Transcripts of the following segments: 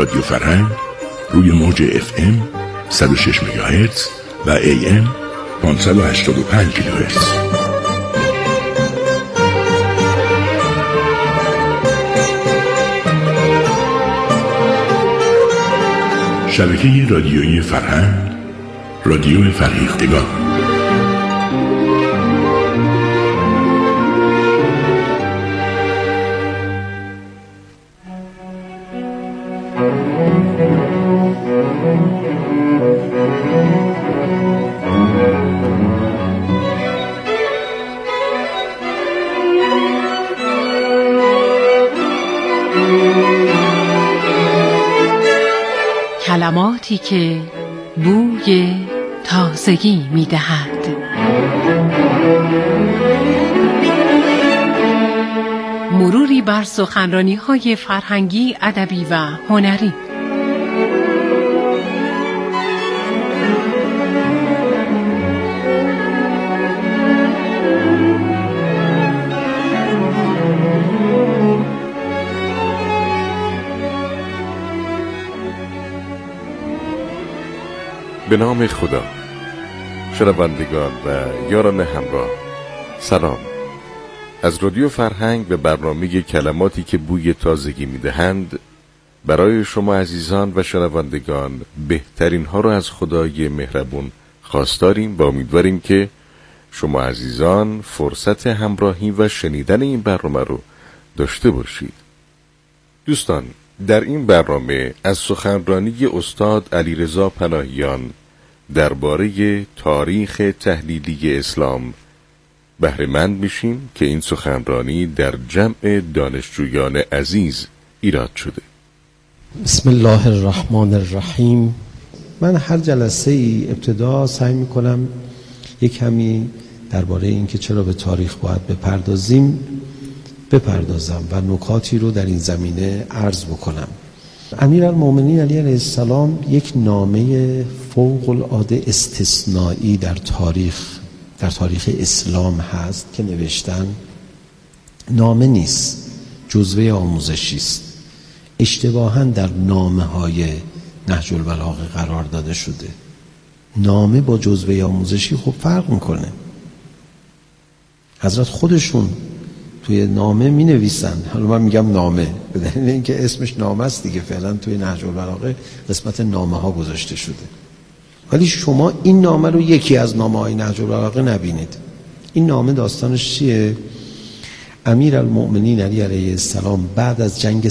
رادیو فرهنگ روی موج FM 106 مگاهرتز و AM 585 کیلوهرتز. شبکه رادیویی فرهنگ، رادیو فرهیختگان. کلماتی که بوی تازگی می‌دهد. مروری بر سخنرانی‌های فرهنگی، ادبی و هنری. به نام خدا. شنوندگان و یاران همراه، سلام. از رادیو فرهنگ به برنامه کلماتی که بوی تازگی میدهند برای شما عزیزان و شنوندگان بهترین ها رو از خدای مهربون خواستاریم و امیدواریم که شما عزیزان فرصت همراهی و شنیدن این برنامه رو داشته باشید. دوستان، در این برنامه از سخنرانی استاد علیرضا پناهیان درباره تاریخ تحلیلی اسلام بهره مند میشیم که این سخنرانی در جمع دانشجویان عزیز ایراد شده. بسم الله الرحمن الرحیم. من هر جلسه ای ابتدا سعی میکنم یک کمی درباره این که چرا به تاریخ باید بپردازم و نکاتی رو در این زمینه عرض بکنم. امیرالمومنین علی علیه السلام یک نامه فوق العاده استثنایی در تاریخ اسلام هست که نوشتن. نامه نیست، جزوه آموزشی است. اشتباهاً در نامه‌های نهج البلاغه قرار داده شده. نامه با جزوه آموزشی خب فرق میکنه. حضرت خودشون توی نامه می نویسن. حالا من میگم نامه به دلیل اینکه اسمش نامه است دیگه، فعلا توی نهج البلاغه قسمت نامه ها گذاشته شده. ولی شما این نامه رو یکی از نامه های نهج البلاغه نبینید. این نامه داستانش چیه؟ امیرالمؤمنین علی علیه السلام بعد از جنگ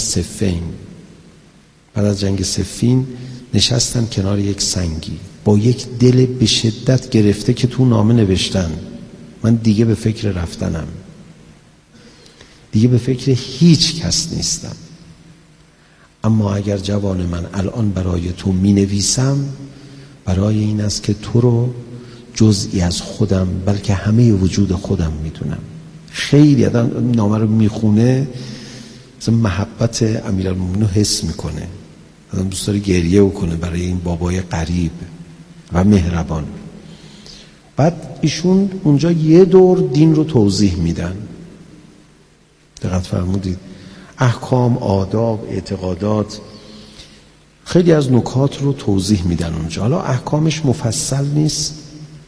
صفین نشستن کنار یک سنگی با یک دل به شدت گرفته که تو نامه نوشتن من دیگه به فکر رفتنم، دیگه به فکر هیچ کس نیستم، اما اگر جوان من الان برای تو می نویسم برای این است که تو رو جزئی از خودم بلکه همه وجود خودم می دونم. خیلی آدم نامه رو می خونه مثلا محبت امیرالمومنین حس می کنه، آدم دوست داره گریه بکنه برای این بابای قریب و مهربان. بعد ایشون اونجا یه دور دین رو توضیح میدن. دقت فرمودید؟ احکام، آداب، اعتقادات، خیلی از نکات رو توضیح میدن اونجا. حالا احکامش مفصل نیست.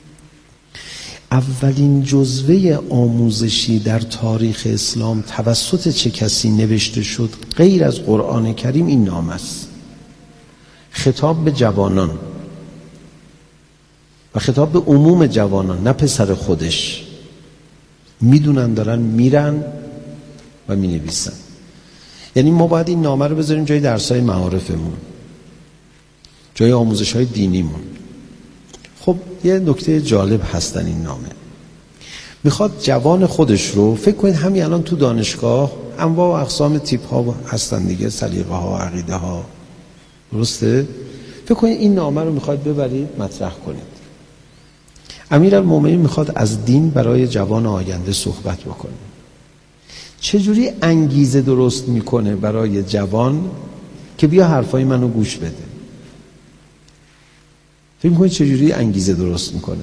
اولین جزوه آموزشی در تاریخ اسلام توسط چه کسی نوشته شد غیر از قرآن کریم این نامه است. خطاب به جوانان و خطاب به عموم جوانان، نه پسر خودش. میدونن دارن میرن و می نویسن. یعنی ما باید این نامه رو بذاریم جای درس‌های معارفمون، جای آموزش‌های دینیمون. خب یه نکته جالب هستن این نامه. میخواد جوان خودش رو، فکر کنید همین الان تو دانشگاه انواع و اقسام تیپ ها هستن دیگه، سلیقه ها، عقیده ها، درسته؟ فکر کنید این نامه رو میخواد ببرید مطرح کنید. امیرالمومنین میخواد از دین برای جوان آینده صحبت بکنه. چجوری انگیزه درست میکنه برای جوان که بیا حرفای منو گوش بده؟ فکر میکنید چجوری انگیزه درست میکنه؟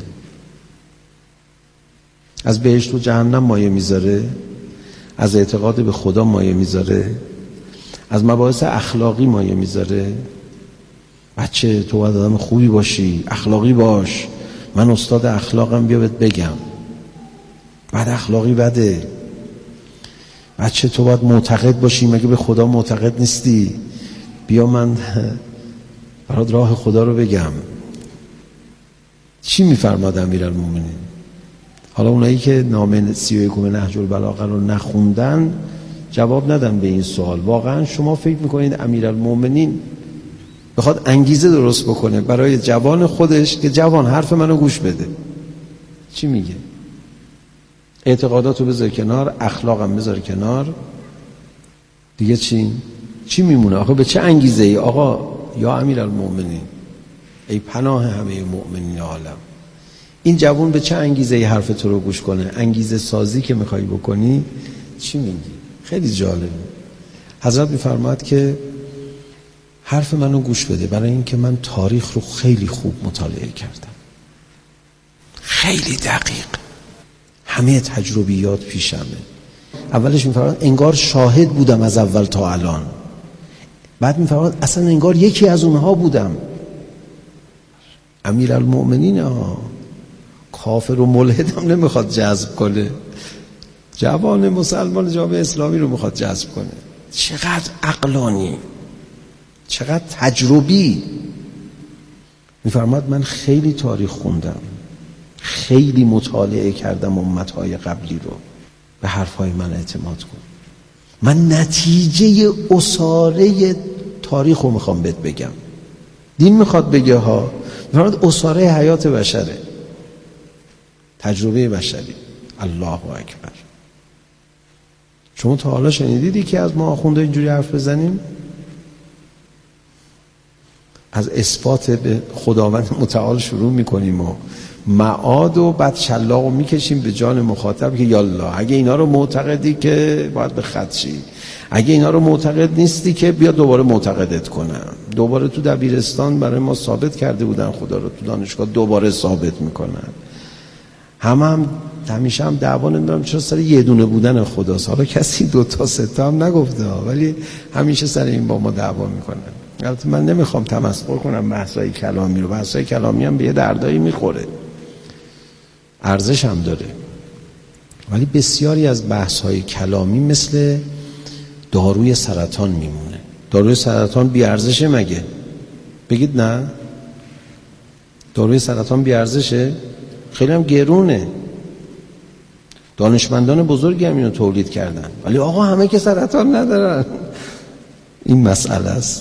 از بهشت و جهنم مایه میذاره، از اعتقاد به خدا مایه میذاره، از مباحث اخلاقی مایه میذاره. بچه تو باید آدم خوبی باشی، اخلاقی باش، من استاد اخلاقم، بیا بهت بگم. بعد اخلاقی بده. بچه تو باید معتقد باشی، مگه به خدا معتقد نیستی؟ بیا من برات راه خدا رو بگم. چی میفرماد امیرالمومنین؟ حالا اونایی که نامه 31 نهج البلاغه رو نخوندن جواب ندن به این سوال. واقعا شما فکر میکنید امیرالمومنین بخواد انگیزه درست بکنه برای جوان خودش که جوان حرف منو گوش بده؟ چی میگه؟ اعتقاداتو بذار کنار، اخلاقم بذار کنار، دیگه چی میمونه؟ آخه به چه انگیزه ای؟ آقا یا امیرالمومنین، ای پناه همه مؤمنین عالم، این جوان به چه انگیزه ای حرف تو رو گوش کنه؟ انگیزه سازی که میخوای بکنی چی میگی؟ خیلی جالبه. حضرت میفرماد که حرف منو گوش بده، برای اینکه من تاریخ رو خیلی خوب مطالعه کردم، خیلی دقیق، همه تجربیات پیشمه. اولش میفرماد انگار شاهد بودم از اول تا الان. بعد میفرماد اصلا انگار یکی از اونها بودم. امیرالمؤمنین کافر و ملحد هم نمیخواد جذب کنه، جوان مسلمان جامعه اسلامی رو میخواد جذب کنه. چقدر عقلانی، چقدر تجربی. میفرماد من خیلی تاریخ خوندم، خیلی مطالعه کردم امتهای قبلی رو، به حرفهای من اعتماد کن. من نتیجه اساره تاریخ رو میخوام بهت بگم. دین میخواد بگه ها، میفرماد اساره حیات بشره، تجربه بشری. الله اکبر. شما تا حالا شنیدیدی که از ما آخونده اینجوری حرف بزنیم؟ از اثبات به خداوند متعال شروع میکنیم و معاد و بعد شلاق رو میکشیم به جان مخاطب که یالا اگه اینا رو معتقدی که باید به خط شی، اگه اینا رو معتقد نیستی که بیا دوباره معتقدت کنم. دوباره تو دبیرستان برای ما ثابت کرده بودن خدا رو، تو دانشگاه دوباره ثابت میکنن. همیشه هم دعوا نمیدونم چرا سر یه دونه بودن خداست. حالا کسی 2 تا 3 تا هم نگفته، ولی همیشه سر این با ما دعوا میکنن. البته من نمیخوام تمسخر کنم بحثای کلامی رو، بحثای کلامی هم به یه دردایی میخوره، ارزش هم داره، ولی بسیاری از بحث‌های کلامی مثل داروی سرطان میمونه. داروی سرطان بی ارزشه مگه؟ بگید نه؟ داروی سرطان بی ارزشه؟ خیلی هم گرونه. دانشمندان بزرگی هم اینو تولید کردن، ولی آقا همه که سرطان ندارن. این مسئله است.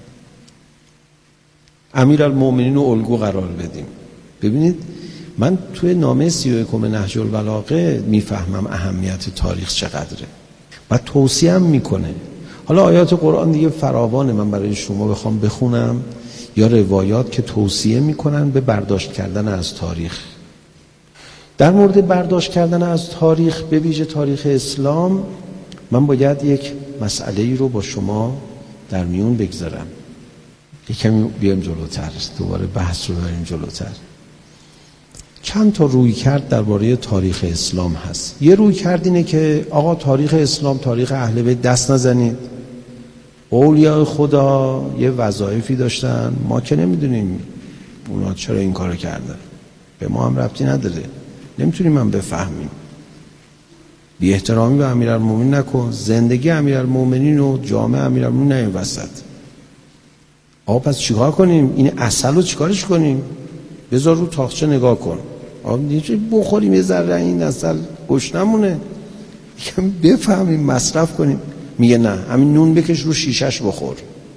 امیرالمومنین رو الگو قرار بدیم. ببینید من توی نامه 31 نهج البلاغه میفهمم اهمیت تاریخ چقدره و توصیه هم میکنه. حالا آیات قرآن دیگه فراوانه، من برای شما بخوام بخونم، یا روایات که توصیه میکنن به برداشت کردن از تاریخ. در مورد برداشت کردن از تاریخ، به ویژه تاریخ اسلام، من باید یک مسئله‌ای رو با شما در میون بگذارم. یکمی بیایم جلوتر، دوباره بحث رو بریم جلوتر. چند تا روی کرد درباره تاریخ اسلام هست. یه روی کرد اینه که آقا تاریخ اسلام تاریخ اهل بیت دست نزنید، اولیاء خدا یه وظایفی داشتن، ما که نمیدونیم اونا چرا این کارو کردن، به ما هم ربطی نداره، نمیتونیم هم بفهمیم. بی احترامی به امیرالمومنین نکن، زندگی امیرالمومنین و جامعه امیرالمومنین نه این وسط. آقا پس چیکار کنیم؟ این عسل رو چیکارش کنیم؟ بذار رو تاقچه نگاه کن، آقا نیچه بخوریم یه ذره این عسل گشنمونه، یکم بفهمیم مصرف کنیم. میگه نه، همین نون بکش رو شیشش بخور.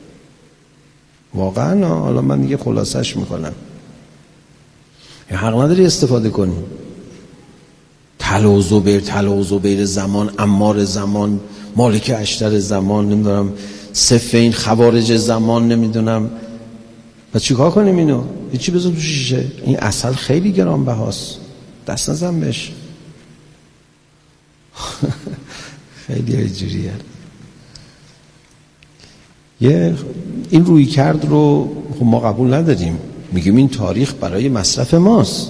واقعا حالا من دیگه خلاصش میکنم، حق نداری استفاده کنی. طلا و زبیر زمان، عمار زمان، مالک اشتر زمان، نمیدونم صفین خوارج زمان، نمیدونم. و چیکار کنیم اینو؟ هیچی بذار تو شیشه. این عسل خیلی گرانبهاست، دست نزن بهش. خیلی اینجوریه. این روی کرد رو خب ما قبول نداریم، میگیم این تاریخ برای مصرف ماست.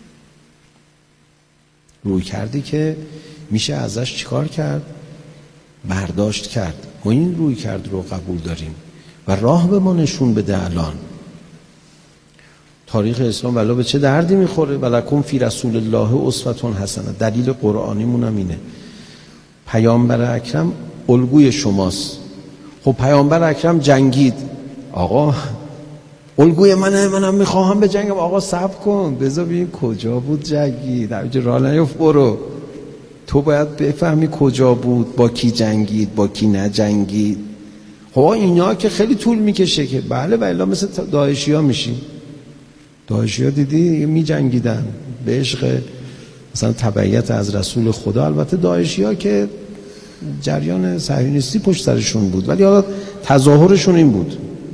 روی کردی که میشه ازش چیکار کرد؟ برداشت کرد. ما این روی کرد رو قبول داریم و راه به ما نشون بده. الان تاریخ اسلام والا به چه دردی میخوره؟ ولکم فی رسول الله اسوة حسنه. دلیل قرآنیمون هم اینه. پیامبر اکرم الگوی شماست. خب پیامبر اکرم جنگید، آقا الگوی منم میخواهم به جنگم. آقا صبر کن بذار ببین کجا بود جنگید، همینجا راه نیفت برو. تو باید بفهمی کجا بود، با کی جنگید، با کی نجنگید. خب اینا که خیلی طول میکشه که بله والا مثل داعشی ها میشیم. داعشی ها دیدی می جنگیدن به عشق مثلا تبعیت از رسول خدا. البته داعشی ها که جریان صهیونیستی پشت سرشون بود، ولی حالا تظاهرشون این بود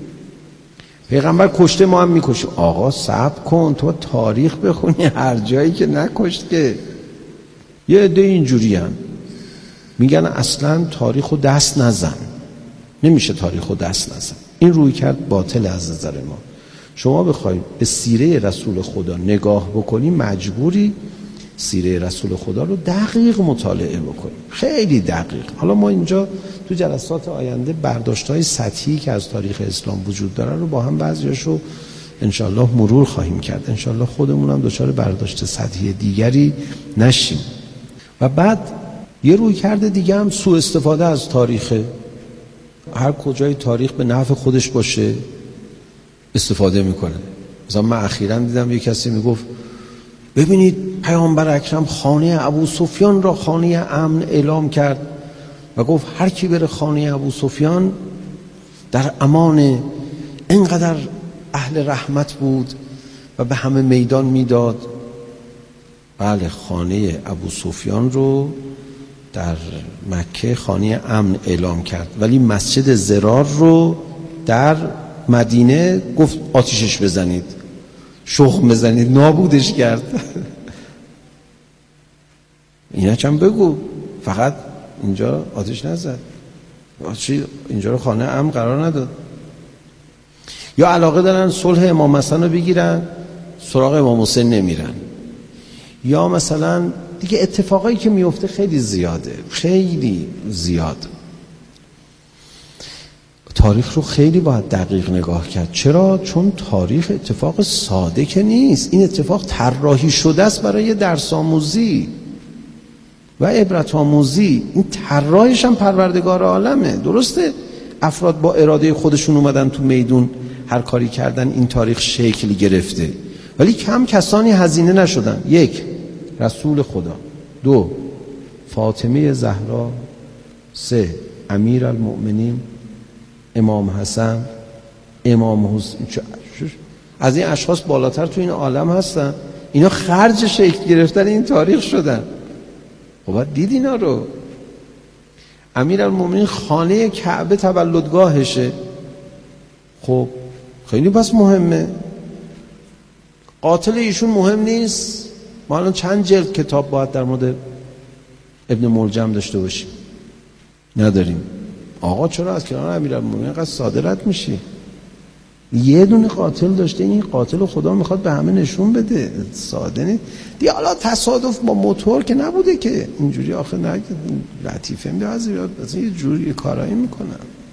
پیغمبر کشته ما هم میکشیم. آقا صبر کن، تو تاریخ بخونی هر جایی که نکشت که. یه عده اینجوری هم میگن اصلا تاریخو دست نزن. نمیشه تاریخو دست نزن. این روی کرد باطل از نظر ما. شما بخواید به سیره رسول خدا نگاه بکنی مجبوری سیره رسول خدا رو دقیق مطالعه بکنی، خیلی دقیق. حالا ما اینجا تو جلسات آینده برداشت‌های سطحی که از تاریخ اسلام وجود داره رو با هم بعضیاشو انشالله مرور خواهیم کرد. انشالله خودمون هم دچار برداشت سطحی دیگری نشیم. و بعد یه روی کرده دیگه هم سوء استفاده از تاریخه. هر کجای تاریخ به نفع خودش باشه استفاده میکنه. مثلا من اخیراً دیدم یه کسی میگفت ببینید پیامبر اکرم خانه ابو سفیان را خانه امن اعلام کرد و گفت هر کی بره خانه ابو سفیان در امان. اینقدر اهل رحمت بود و به همه میدان میداد. بله خانه ابو سفیان رو در مکه خانه امن اعلام کرد، ولی مسجد ضرار رو در مدینه گفت آتیشش بزنید، شخم بزنید، نابودش کرد. اینا چند بگو، فقط اینجا آتیش نزد، اینجا رو خانه امن قرار نداد. یا علاقه دارن صلح امام حسن رو بگیرن، سراغ امام حسین نمیرن. یا مثلا دیگه اتفاقایی که میفته خیلی زیاده، خیلی زیاد. تاریخ رو خیلی باید دقیق نگاه کرد. چرا؟ چون تاریخ اتفاق ساده که نیست. این اتفاق طراحی شده است برای درس آموزی و عبرت آموزی. این طراحش هم پروردگار عالمه. درسته افراد با اراده خودشون اومدن تو میدون هر کاری کردن، این تاریخ شکل گرفته، ولی کم کسانی هزینه نشدن. یک، رسول خدا. دو، فاطمه زهرا. سه، امیرالمؤمنین امام حسن، امام حسین. از این اشخاص بالاتر تو این عالم هستن. اینا خرج شکل گرفتن این تاریخ شدن. خب دید اینا رو. امیرالمؤمنین خانه کعبه تولدگاهشه. خب خیلی پس مهمه. قاتل ایشون مهم نیست. ما الان چند جلد کتاب باید در مورد ابن ملجم داشته باشیم؟ نداریم. آقا چرا از کنار امیرالمومنین قد ساده رد میشی؟ یه دونه قاتل داشته، این قاتل خدا میخواد به همه نشون بده. ساده نیست دیگه. حالا تصادف با موتور که نبوده که اینجوری. آخه نه لطیفه میاد از یه جوری کارایی میکنن.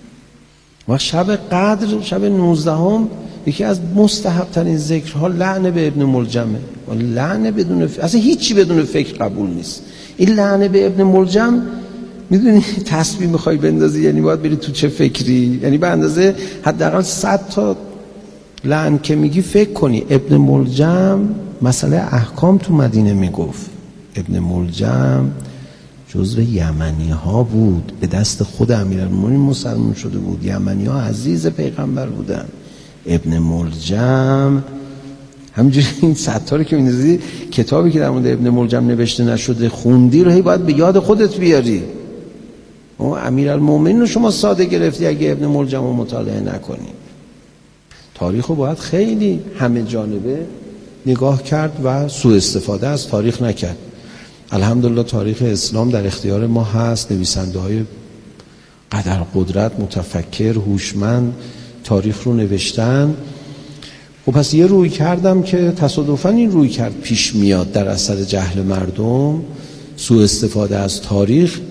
و شب قدر، شب 19ام، یکی از مستحب ترین ذکرها لعن به ابن ملجمه. و لعن بدون اصلا هیچی بدون فکر قبول نیست. این لعن به ابن ملجم، میدونی تسبیح میخوای بندازی یعنی باید بری تو چه فکری، یعنی به اندازه حداقل 100 تا لعن که میگی فکر کنی. ابن ملجم مسئله احکام تو مدینه میگفت. ابن ملجم جزو یمنی ها بود، به دست خود امیرالمومنین مسلمان شده بود. یمنی ها عزیز پیغمبر بودن. ابن ملجم همینجوری این 100 تا رو که می‌نویسی، کتابی که در مورد ابن ملجم نوشته نشده خوندی رو هی باید به یاد خودت بیاری. امیرالمومنین رو شما ساده گرفتی اگه ابن ملجم رو مطالعه نکنی. تاریخ رو باید خیلی همه جانبه نگاه کرد و سوء استفاده از تاریخ نکرد. الحمدلله تاریخ اسلام در اختیار ما هست. نویسنده های قدر قدرت، متفکر، هوشمند تاریخ رو نوشتن. خب پس یه روی کردم که تصادفاً این روی کرد پیش میاد در اثر جهل مردم، سوء استفاده از تاریخ.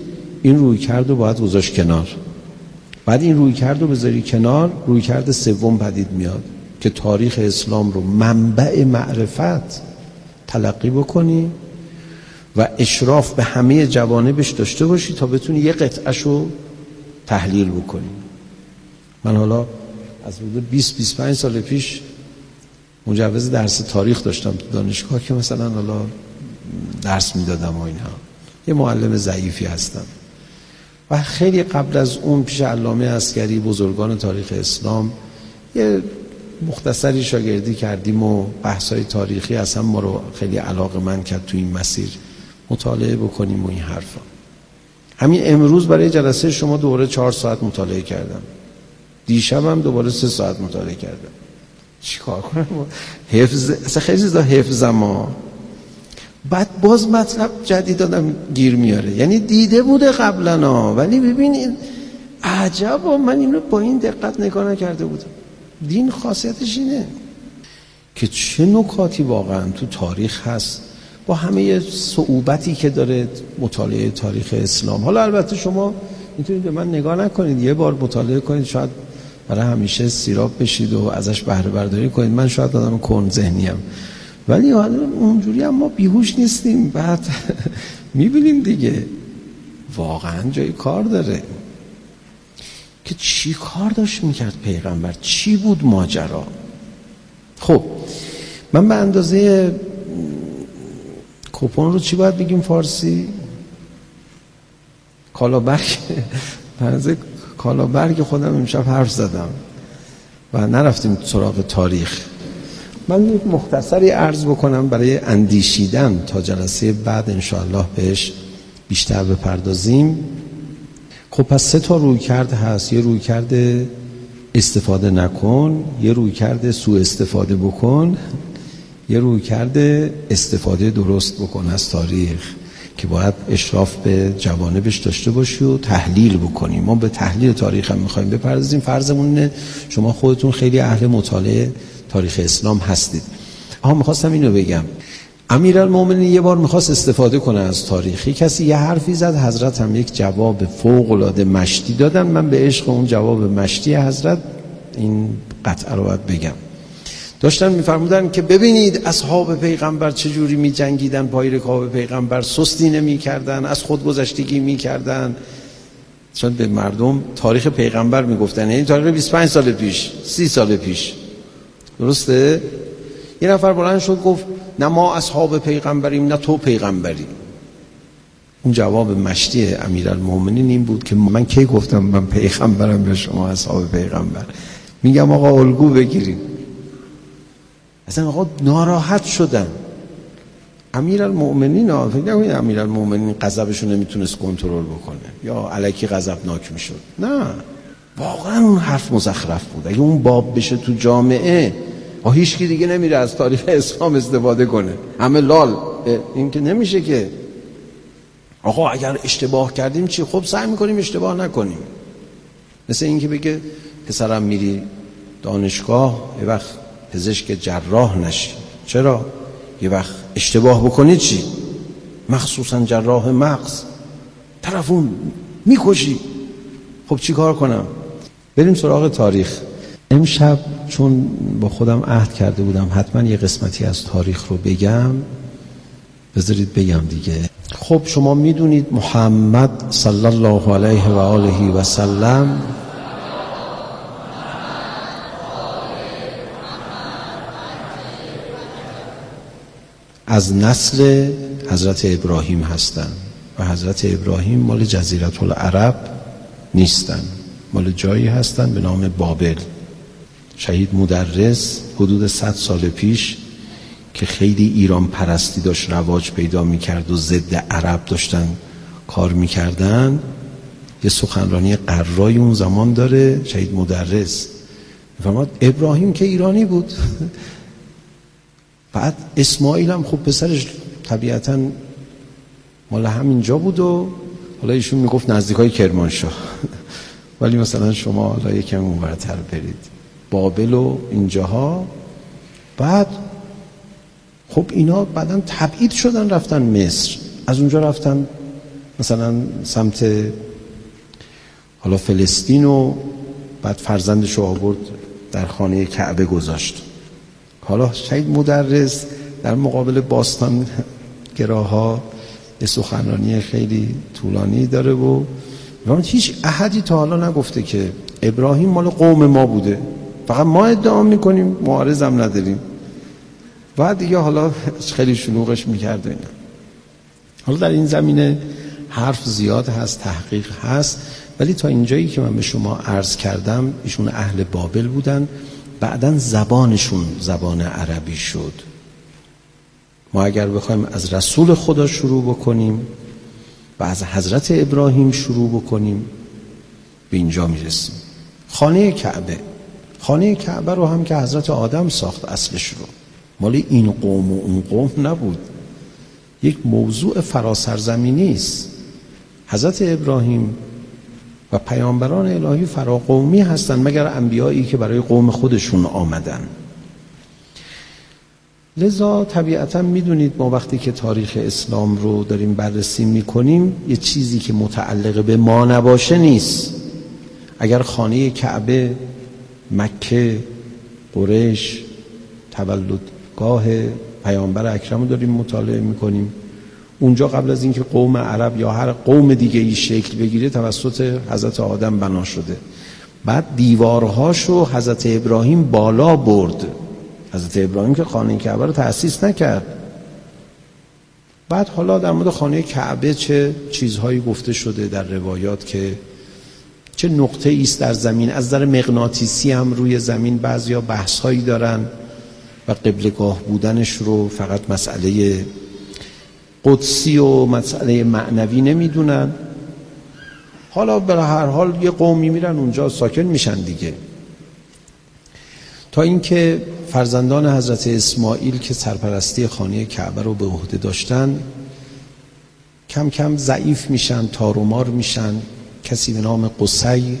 این رویکرد رو باید گذاشت کنار. بعد این رویکرد رو بذاری کنار، رویکرد سوم پدید میاد که تاریخ اسلام رو منبع معرفت تلقی بکنی و اشراف به همه جوانبش داشته باشی تا بتونی یه قطعه‌ش رو تحلیل بکنی. من حالا از حدود 20-25 سال پیش مجوز درس تاریخ داشتم تو دانشگاه که مثلا حالا درس میدادم و اینها. یه معلم ضعیفی هستم و خیلی قبل از اون پیش علامه عسگری، بزرگان تاریخ اسلام، یه مختصری شاگردی کردیم و بحث‌های تاریخی اصلا ما رو خیلی علاقه‌مند کرد تو این مسیر مطالعه بکنیم و این حرفا. همین امروز برای جلسه شما دوباره 4 ساعت مطالعه کردم. دیشبم دوباره 3 ساعت مطالعه کردم. چیکار کنم؟ حفظ اصلا خیلی چیزا حفظم. بعد باز مطلب جدید آدم گیر میاره. یعنی دیده بوده قبلا ولی ببین عجب، من اینو با این دقت نگاه نکرده بودم. دین خاصیتش اینه که چه نکاتی واقعا تو تاریخ هست با همه صعوبتی که داره مطالعه تاریخ اسلام. حالا البته شما میتونید به من نگاه نکنید، یه بار مطالعه کنید، شاید برای همیشه سیراب بشید و ازش بهره برداری کنید. من شاید آدم کند ذهنیم ولی اونجوری هم ما بیهوش نیستیم. بعد میبینیم دیگه واقعا جای کار داره که چی کار داشت میکرد پیغمبر، چی بود ماجرا. خب من به اندازه کوپون رو چی باید بگیم فارسی؟ کالابرگ. به اندازه کالابرگ خودم امشب حرف زدم و نرفتیم سراغ تاریخ. من یک مختصری عرض بکنم برای اندیشیدن تا جلسه بعد انشاءالله بهش بیشتر بپردازیم. خب پس 3 تا رویکرد هست. یه رویکرد استفاده نکن، یه رویکرد سوء استفاده بکن، یه رویکرد استفاده درست بکن از تاریخ که باید اشراف به جوانبش داشته باشی و تحلیل بکنی. ما به تحلیل تاریخ هم میخوایم بپردازیم. فرضمون اینه شما خودتون خیلی اهل مطالعه تاریخ اسلام هستید. میخواستم اینو بگم، امیرالمومنین یه بار میخواست استفاده کنه از تاریخی، کسی یه حرفی زد، حضرت هم یک جواب فوق‌العاده مشتی دادن. من به عشق اون جواب مشتی حضرت این قطعه رو باید بگم. داشتن میفرمودن که ببینید اصحاب پیغمبر چجوری میجنگیدن، پای رکاب پیغمبر سستی نمیکردن، از خودگذشتگی میکردن، چون به مردم تاریخ پیغمبر میگفتن، یعنی تاریخ 25 سال پیش، 30 سال پیش. درسته؟ یه نفر بلند شد گفت نه ما اصحاب پیغمبریم نه تو پیغمبری. اون جواب مشتی امیرالمومنین این بود که من کی گفتم من پیغمبرم به شما اصحاب پیغمبر؟ میگم آقا الگو بگیریم. اصلا آقا ناراحت شدن. امیرالمومنین فکر نکنید امیرالمومنین غضبشو نمیتونست کنترل بکنه یا الکی غضبناک میشد. نه، واقعا اون حرف مزخرف بود. اگه اون باب بشه تو جامعه هیچ کی دیگه نمیره از تاریخ اسلام استفاده کنه، همه لال. این که نمیشه که. آقا اگر اشتباه کردیم چی؟ خب سعی میکنیم اشتباه نکنیم. مثل این که بگه پسرم میری دانشگاه یه وقت پزشک جراح نشی. چرا؟ یه وقت اشتباه بکنی چی؟ مخصوصا جراح مغز، طرفون میکشی. خب چی کار کنم؟ بریم سراغ تاریخ. امشب چون با خودم عهد کرده بودم حتما یه قسمتی از تاریخ رو بگم، بذارید بگم دیگه. خب شما میدونید محمد صلی الله علیه و آله و سلم از نسل حضرت ابراهیم هستن و حضرت ابراهیم مال جزیره العرب نیستن، مال جایی هستن به نام بابل. شهید مدرس حدود 100 سال پیش که خیلی ایران پرستی داشت رواج پیدا میکرد و ضد عرب داشتن کار میکردن، یه سخنرانی قرای اون زمان داره شهید مدرس. میفرماد ابراهیم که ایرانی بود بعد اسماعیل هم خب پسرش طبیعتاً مال همینجا بود و حالا ایشون میگفت نزدیکای کرمانشاه ولی مثلا شما حالا یکم اونورتر برید بابل و اینجاها. بعد خب اینا بعداً تبعید شدن رفتن مصر، از اونجا رفتن مثلا سمت حالا فلسطین و بعد فرزندش رو آورد در خانه کعبه گذاشت. حالا شاید مدرس در مقابل باستان گراها یه سخنرانی خیلی طولانی داره و هیچ احدی تا حالا نگفته که ابراهیم مال قوم ما بوده، فقط ما ادعا میکنیم، معارضم نداریم. بعد دیگه حالا خیلی شلوغش میکرد اینا. حالا در این زمینه حرف زیاد هست، تحقیق هست، ولی تا اینجایی که من به شما عرض کردم ایشون اهل بابل بودن، بعدن زبانشون زبان عربی شد. ما اگر بخوایم از رسول خدا شروع بکنیم و از حضرت ابراهیم شروع بکنیم به اینجا میرسیم. خانه کعبه رو هم که حضرت آدم ساخت اصلش رو، مال این قوم و اون قوم نبود، یک موضوع فراسرزمینی است. حضرت ابراهیم و پیامبران الهی فراقومی هستند مگر انبیایی که برای قوم خودشون آمدن. لذا طبیعتا میدونید ما وقتی که تاریخ اسلام رو داریم بررسی میکنیم یه چیزی که متعلق به ما نباشه نیست. اگر خانه کعبه، مکه، قریش، تولدگاه پیامبر اکرم رو داریم مطالعه میکنیم، اونجا قبل از اینکه قوم عرب یا هر قوم دیگه ای شکل بگیره توسط حضرت آدم بنا شده. بعد دیوارهاشو حضرت ابراهیم بالا برد. حضرت ابراهیم که خانه کعبه رو تأسیس نکرد. بعد حالا در مورد خانه کعبه چه چیزهایی گفته شده در روایات که چه نقطه ایست در زمین، از نظر مغناطیسی هم روی زمین بعضیا بحث‌هایی دارن و قبله‌گاه بودنش رو فقط مسئله قدسی و مسئله معنوی نمیدونن. حالا به هر حال یه قومی میرن اونجا ساکن میشن دیگه. تا اینکه فرزندان حضرت اسماعیل که سرپرستی خانه کعبه رو به عهده داشتن کم کم ضعیف میشن، تار و مار میشن. کسی به نام قصی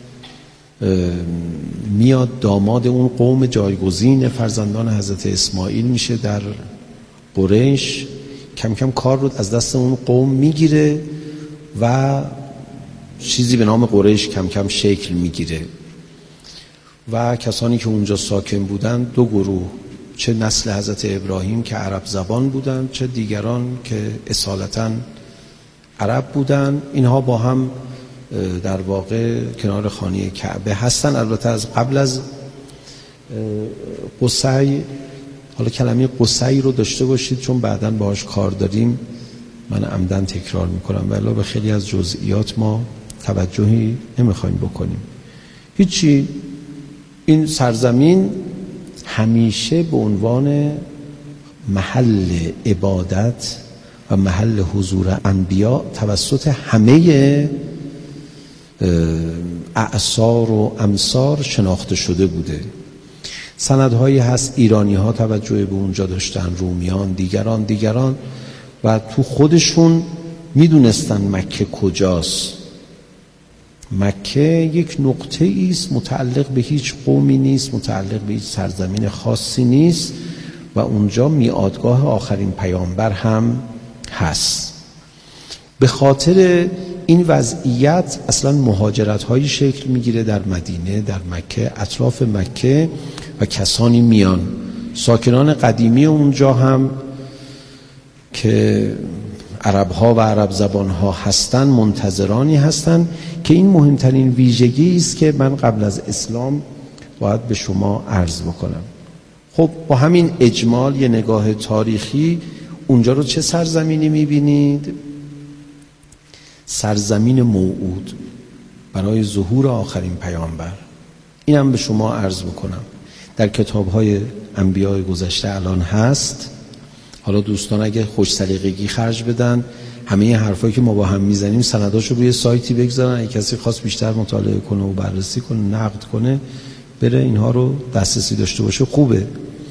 میاد داماد اون قوم جایگزین فرزندان حضرت اسماعیل میشه در قریش. کم کم کار رو از دست اون قوم میگیره و چیزی به نام قریش کم کم شکل میگیره و کسانی که اونجا ساکن بودن دو گروه، چه نسل حضرت ابراهیم که عرب زبان بودن، چه دیگران که اصالتاً عرب بودن، اینها با هم در واقع کنار خانه کعبه هستن. البته از قبل از قصی، حالا کلمه قصی رو داشته باشید چون بعداً باهاش کار داریم، من عمدن تکرار میکنم ولی به خیلی از جزئیات ما توجهی نمیخوایم بکنیم. هیچی، این سرزمین همیشه به عنوان محل عبادت و محل حضور انبیا توسط همه اعصار و امصار شناخته شده بوده. سندهایی هست ایرانی ها توجه به اونجا داشتن، رومیان، دیگران و تو خودشون میدونستن مکه کجاست. مکه یک نقطه ایست، متعلق به هیچ قومی نیست، متعلق به هیچ سرزمین خاصی نیست و اونجا میعادگاه آخرین پیامبر هم هست. به خاطر این وضعیت اصلا مهاجرت هایی شکل میگیره در مدینه، در مکه، اطراف مکه و کسانی میان. ساکنان قدیمی اونجا هم که عرب ها و عرب زبان ها هستن منتظرانی هستن که این مهمترین ویژگی است که من قبل از اسلام باید به شما عرض بکنم. خب با همین اجمال یه نگاه تاریخی اونجا رو چه سرزمینی میبینید؟ سرزمین موعود برای ظهور آخرین پیامبر. اینم به شما عرض بکنم در کتاب‌های انبیاء گذشته الان هست. حالا دوستان اگه خوش سلیقگی خرج بدن همه حرفایی که ما با هم میزنیم سنداشو روی سایتی بگذارن، اگه کسی خواست بیشتر مطالعه کنه و بررسی کنه، نقد کنه، بره اینها رو دسترسی داشته باشه خوبه.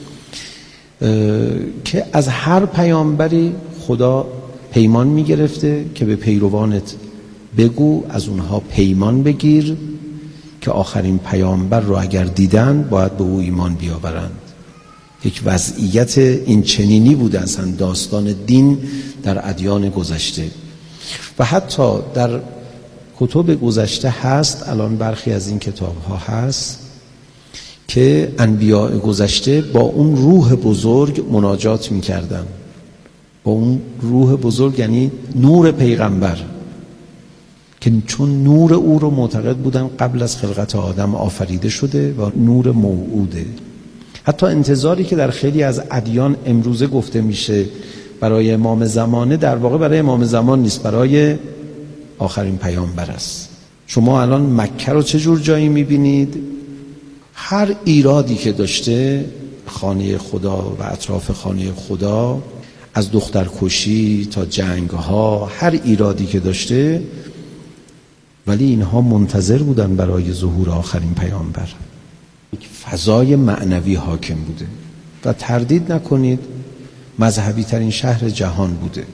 که از هر پیامبری خدا پیمان میگرفته که به پیروانت بگو از اونها پیمان بگیر که آخرین پیامبر رو اگر دیدن باید به او ایمان بیاورند. یک وضعیت این چنینی بوده اصلا داستان دین در ادیان گذشته. و حتی در کتب گذشته هست، الان برخی از این کتاب ها هست که انبیاء گذشته با اون روح بزرگ مناجات میکردن. با اون روح بزرگ یعنی نور پیغمبر، که چون نور او رو معتقد بودن قبل از خلقت آدم آفریده شده و نور موعوده. حتی انتظاری که در خیلی از ادیان امروزه گفته میشه برای امام زمانه، در واقع برای امام زمان نیست، برای آخرین پیامبر است. شما الان مکه رو چه جور جایی میبینید؟ هر ایرادی که داشته خانه خدا و اطراف خانه خدا، از دخترکشی تا جنگ‌ها، هر ایرادی که داشته، ولی اینها منتظر بودن برای ظهور آخرین پیامبر. یک فضای معنوی حاکم بوده و تردید نکنید مذهبی ترین شهر جهان بوده.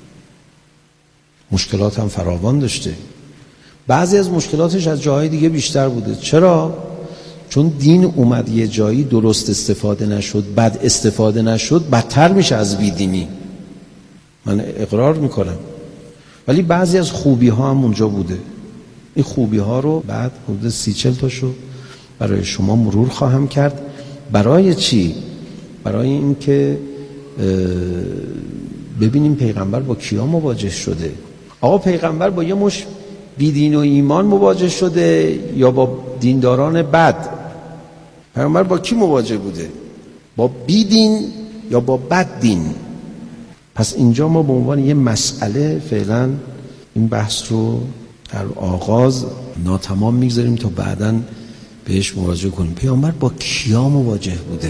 مشکلات هم فراوان داشته، بعضی از مشکلاتش از جاهای دیگه بیشتر بوده. چرا؟ چون دین اومد یه جایی درست استفاده نشد، بد استفاده نشد، بدتر میشه از بیدینی. من اقرار میکنم، ولی بعضی از خوبی ها هم اونجا بوده. این خوبی ها رو بعد حدود 30-40 تاشو برای شما مرور خواهم کرد. برای چی؟ برای این که ببینیم پیغمبر با کیا مواجه شده. آقا پیغمبر با یه مش بیدین و ایمان مواجه شده یا با دینداران بد؟ پیغمبر با کی مواجه بوده؟ با بیدین یا با بد دین؟ پس اینجا ما به عنوان یه مسئله فعلا این بحث رو در آغاز ناتمام میگذاریم تا بعداً بهش مواجه کنیم. پیامبر با کیا مواجه بوده؟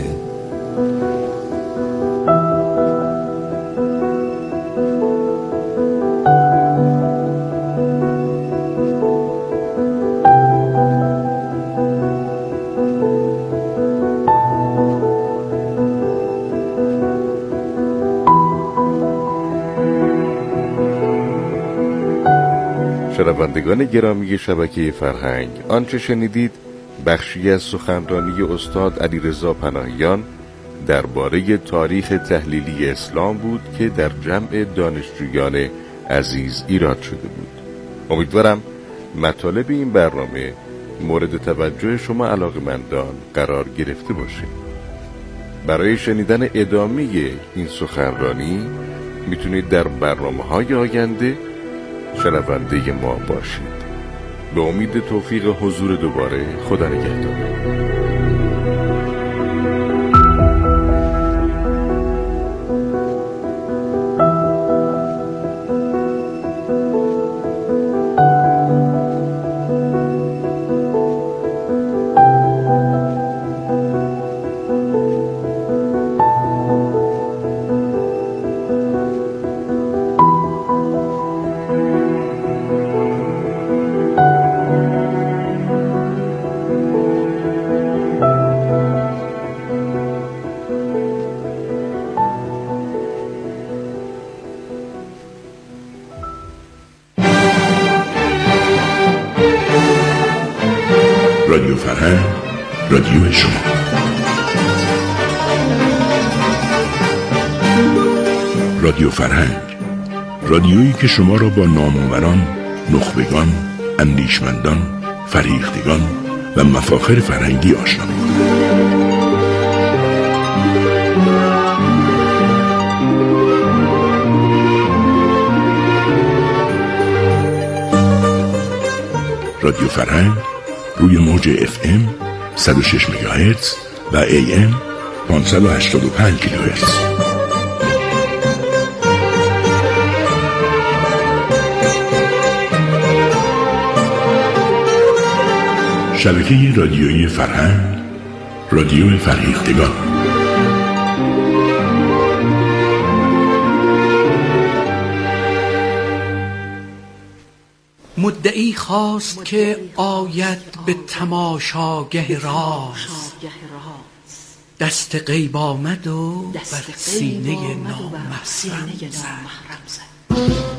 شنوندگان گرامی شبکه فرهنگ، آنچه شنیدید بخشی از سخنرانی استاد علیرضا پناهیان درباره تاریخ تحلیلی اسلام بود که در جمع دانشجویان عزیز ایراد شده بود. امیدوارم مطالب این برنامه مورد توجه شما علاقه‌مندان قرار گرفته باشه. برای شنیدن ادامه این سخنرانی میتونید در برنامه‌های آینده شنونده ما باشید. به امید توفیق حضور دوباره، خدا نگهدار. رادیو فرهنگ، رادیو شما. رادیو فرهنگ، رادیویی که شما را با نامآوران، نخبگان، اندیشمندان، فریختگان و مفاخر فرهنگی آشنا می‌کند. رادیو فرهنگ روی موج FM 106 مگاهرتز و AM 585 کیلوهرتز. شبکه رادیویی فرهنگ، رادیو فریختگان. مدعی خواست که آید به تماشاگه راز، دست غیب آمد و بر سینه نامحرم زد.